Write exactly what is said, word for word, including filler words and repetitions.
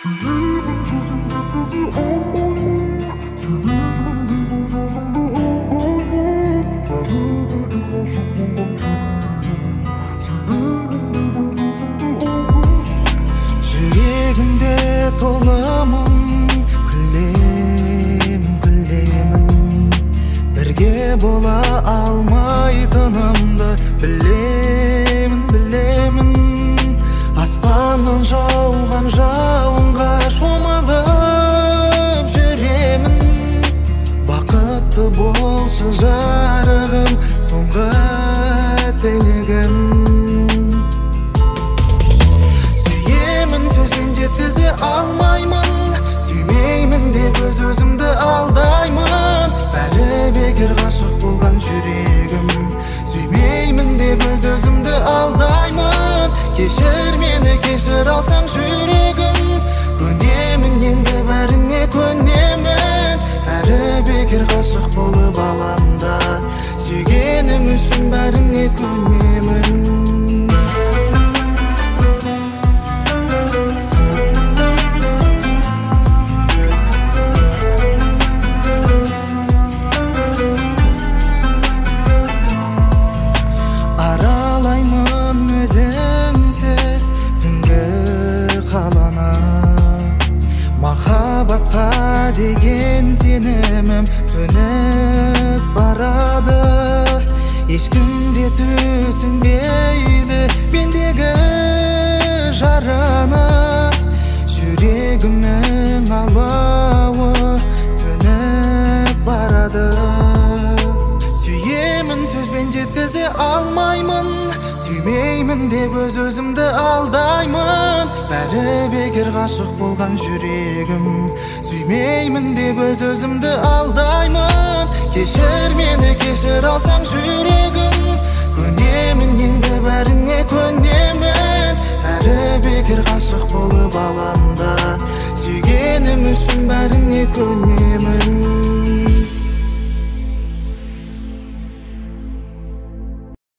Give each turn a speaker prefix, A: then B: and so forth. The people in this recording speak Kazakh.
A: Жүрегімде толымын, күлемін, күлемін. Бірге бола алмайтынымды білемін, білемін. Аспаннан жауған жауынға шомылып жүремін. Бақытты болшы жарығым, соңғы тілегім. Сүйемін, сөзбен жеткізе алмаймын. Сүймеймін деп өз өзімді алдаймын. Бәрі бекер ғашық болған жүрегім. Сүймеймін деп өз өзімді алдаймын. Кешір мені, кешір алсаң жүрегім. Көнемін, енді бәріне көнемін. Бәрі бекер ғашық болып аламда. Сүйгенім үшін бәріне көнемін. Махаббатқа деген сенімім сөніп барады. Ешкім де түсінбейді мендегі жараны. Жүрегімнің алауы сөніп барады. Сүйемін, сөзбен жеткізе алмаймын. Сүймеймін деп өз өзімді алдаймын. Бәрі бекер ғашық болған жүрегім. Сүймеймін деп өз өзімді алдаймын. Кешір мені, кешір алсаң жүрегім. Көнемін, енді бәріне көнемін. Бәрі бекер ғашық болып аламда. Сүйгенім үшін бәріне көнемін.